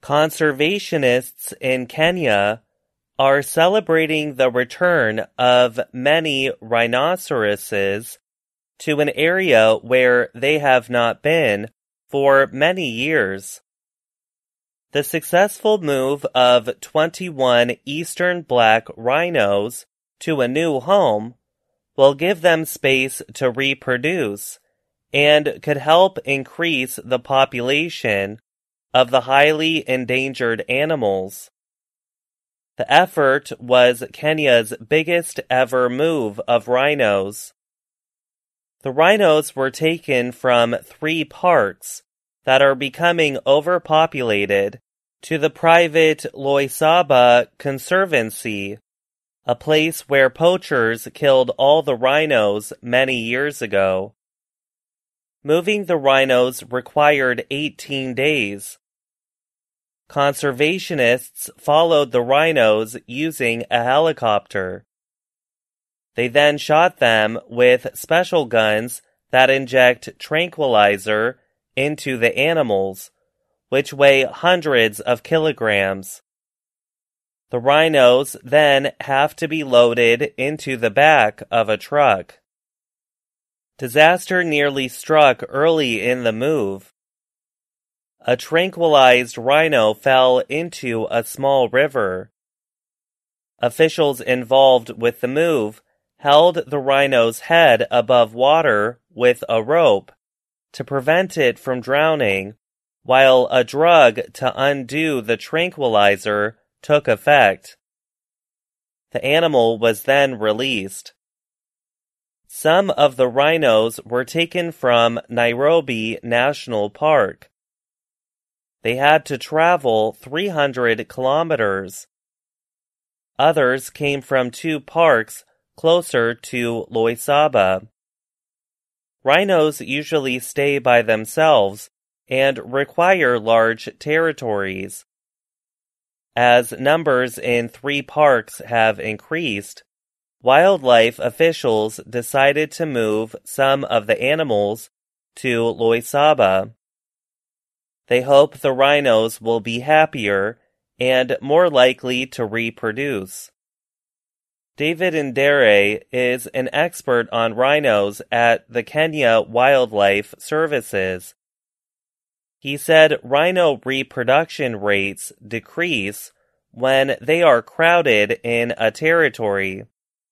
Conservationists in Kenya are celebrating the return of many rhinoceroses to an area where they have not been for many years. The successful move of 21 eastern black rhinos to a new home will give them space to reproduce and could help increase the population of the highly endangered animals. The effort was Kenya's biggest ever move of rhinos. The rhinos were taken from 3 parks that are becoming overpopulated to the private Loisaba Conservancy, a place where poachers killed all the rhinos many years ago. Moving the rhinos required 18 days. Conservationists followed the rhinos using a helicopter. They then shot them with special guns that inject tranquilizer into the animals, which weigh hundreds of kilograms. The rhinos then have to be loaded into the back of a truck. Disaster nearly struck early in the move. A tranquilized rhino fell into a small river. Officials involved with the move held the rhino's head above water with a rope to prevent it from drowning, while a drug to undo the tranquilizer took effect. The animal was then released. Some of the rhinos were taken from Nairobi National Park. They had to travel 300 kilometers. Others came from 2 parks closer to Loisaba. Rhinos usually stay by themselves and require large territories. As numbers in 3 parks have increased, wildlife officials decided to move some of the animals to Loisaba. They hope the rhinos will be happier and more likely to reproduce. David Ndere is an expert on rhinos at the Kenya Wildlife Services. He said rhino reproduction rates decrease when they are crowded in a territory.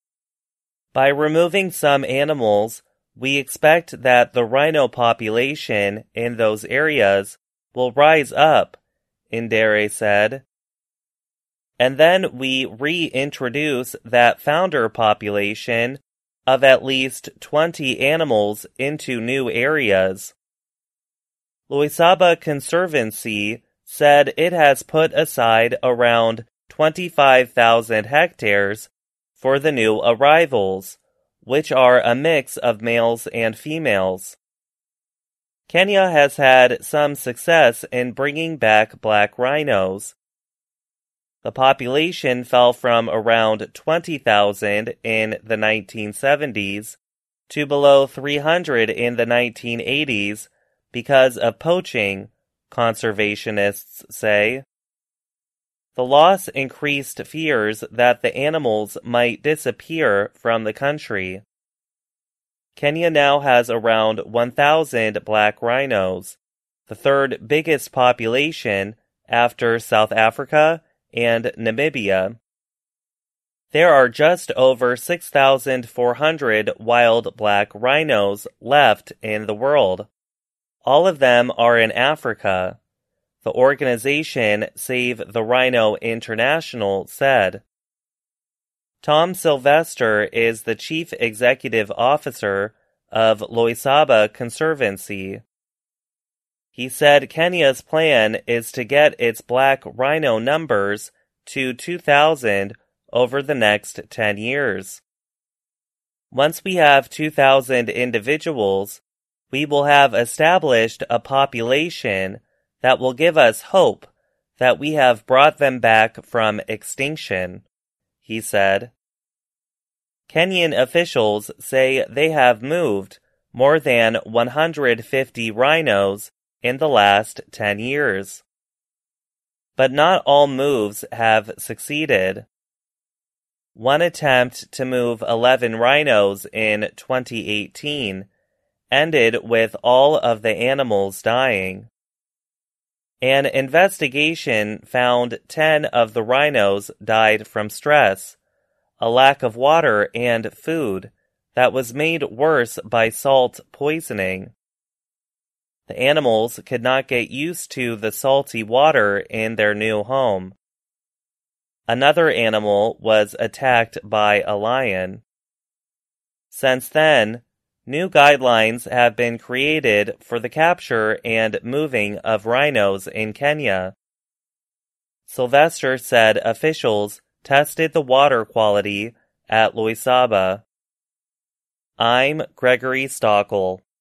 By removing some animals, we expect that the rhino population in those areas will rise up, Ndere said. And then we reintroduce that founder population of at least 20 animals into new areas. Loisaba Conservancy said it has put aside around 25,000 hectares for the new arrivals, which are a mix of males and females. Kenya has had some success in bringing back black rhinos. The population fell from around 20,000 in the 1970s to below 300 in the 1980s because of poaching, conservationists say. The loss increased fears that the animals might disappear from the country. Kenya now has around 1,000 black rhinos, the 3rd biggest population after South Africa and Namibia. There are just over 6,400 wild black rhinos left in the world. All of them are in Africa, the organization Save the Rhino International said. Tom Sylvester is the Chief Executive Officer of Loisaba Conservancy. He said Kenya's plan is to get its black rhino numbers to 2,000 over the next 10 years. Once we have 2,000 individuals, we will have established a population that will give us hope that we have brought them back from extinction, he said. Kenyan officials say they have moved more than 150 rhinos in the last 10 years. but not all moves have succeeded. One attempt to move 11 rhinos in 2018 ended with all of the animals dying. An investigation found 10 of the rhinos died from stress, a lack of water and food that was made worse by salt poisoning. The animals could not get used to the salty water in their new home. Another animal was attacked by a lion. Since then, new guidelines have been created for the capture and moving of rhinos in Kenya. Sylvester said officials tested the water quality at Loisaba. I'm Gregory Stockel.